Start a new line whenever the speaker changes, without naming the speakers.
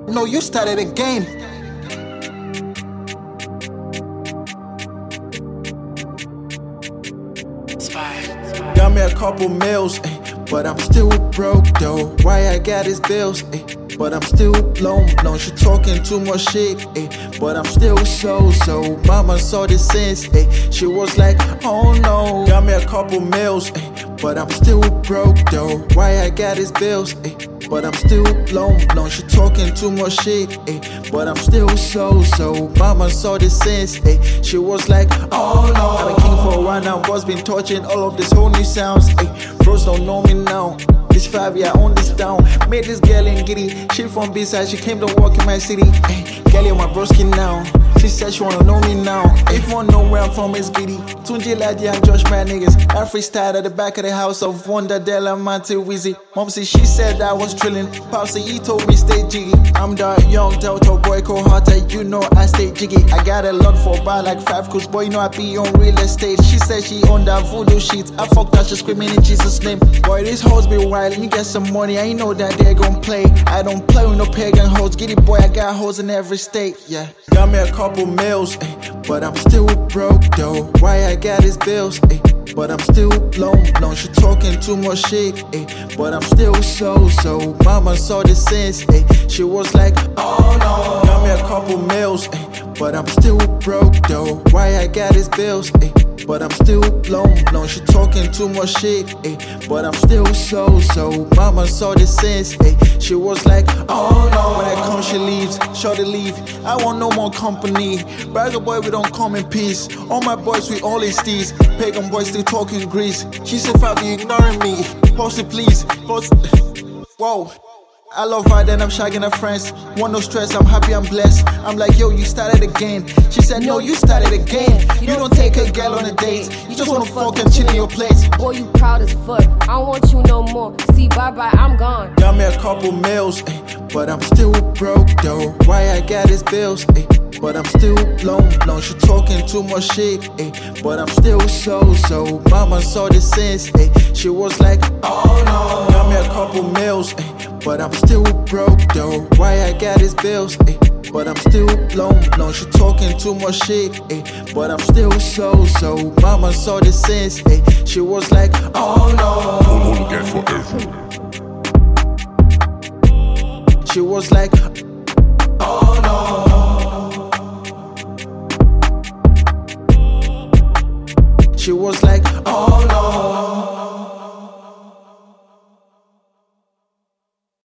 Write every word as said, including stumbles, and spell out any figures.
No, you started again. Got me a couple meals, ay, but I'm still broke though. Why I got these bills, ay, but I'm still blown. No, she talking too much shit, ay, but I'm still so so. Mama saw the sense, ay, she was like, oh no. Got me a couple meals, ay, but I'm still broke though. Why I got these bills, ay, but I'm still blown. No, she talking too much shit, ay, but I'm still so so. Mama saw the sense, ay, she was like, oh no. I'm a king for a while now, boss been touching all of this whole new sounds, ay. Bros don't know me now. This five year on this down, made this girl in giddy. She from B-side, she came to walk in my city. Ay, girl, you my broski now. She said she wanna know me now. If you wanna know where I'm from, it's giddy. Tunji Laji and Josh, my niggas. I freestyle at the back of the house of Wonder Della Monte Wizzy. Mom said she said I was drilling. Pop said he told me stay jiggy. I'm the young Delta boy, cold hearted. You know I stay jiggy. I got a lot for bar like five, cause boy, you know I be on real estate. She said she on that voodoo shit. I fucked her, she screaming in Jesus' name. Boy, these hoes be wild. You get some money, I know that they gon' play. I don't play with no pagan hoes. Get it, boy, I got hoes in every state, yeah. Got me a couple meals, ay, but I'm still broke though. Why I got these bills, ay, but I'm still blown. No, she talking too much shit, ay, but I'm still so so. Mama saw the sense, ay, she was like, oh no. Got me a couple meals, ay, but I'm still broke though. Why I got these bills, ay, but I'm still blown. No, she talking too much shit, ay, but I'm still so so. Mama saw the sense, ay, she was like, oh no. When I come, she leaves, sure to leave. I want no more company. Bragger boy, we don't come in peace. All my boys, we all is these. Pagan boys still talking Greece. She said, Fabi, ignoring me. Post it, please. Post. Whoa. I love her, then I'm shagging her friends. Want no stress, I'm happy, I'm blessed. I'm like, yo, you started again. She said, no, you started again. You don't take a girl on a date. You just wanna fuck and chill in your place.
Boy, you proud as fuck. I don't want you no more. See, bye bye, I'm gone.
Got me a couple meals, ay, but I'm still broke though. Why I got these bills, ay, but I'm still blown. No, she talking too much shit, ay, but I'm still so so. Mama saw the sense, ay, she was like, oh no. Got me a couple meals, ay, but I'm still broke though. Why I got these bills, ay, but I'm still blown. No, she talking too much shit, ay, but I'm still so so. Mama saw the sense, ay, she was like, oh no.
All again forever.
She was like,